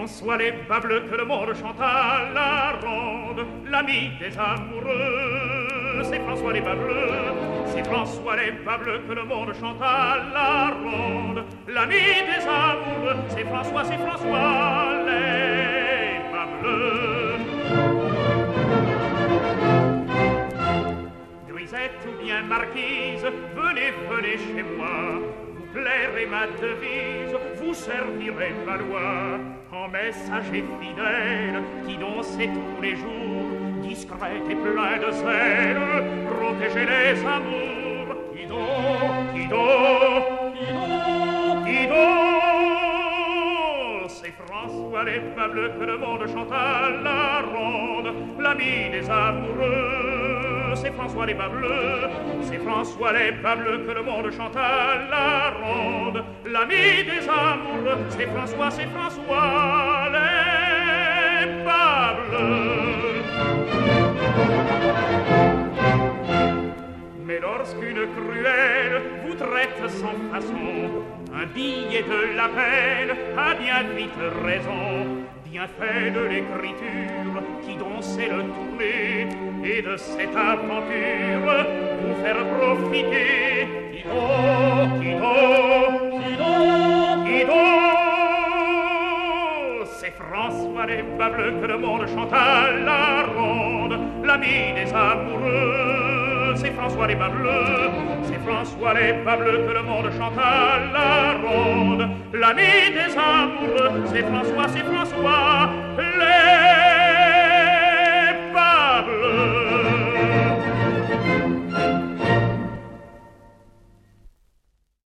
François les bas bleus que le monde chante à la ronde, l'ami des amoureux. C'est François les bas bleus, c'est François les bas bleus que le monde chante à la ronde, l'ami des amoureux. C'est François les bas bleus. Grisette ou bien marquise, venez, venez chez moi. Plairez ma devise, vous servirez ma loi. En messager fidèle, qui dansez tous les jours, discret et plein de zèle, protégez les amours. Ido, Ido, Ido, Ido. C'est François les bas bleus que le monde chante à la ronde, l'ami des amoureux. C'est François les bas bleus, c'est François les bas bleus que le monde chante à la ronde, l'ami des amoureux. C'est François les bas bleus. Mais lorsqu'une cruelle vous traite sans façon, un billet de la peine a bien vite raison. Bien fait de l'écriture qui dansait le tourner, et de cette aventure vous faire profiter. Ido, Ido, Ido, Ido. C'est François les bas bleus que le monde chante à la ronde, l'ami des amoureux. C'est François les bas bleus, c'est François les bas bleus que le monde chante à la ronde, l'ami des amoureux. C'est François les bas bleus.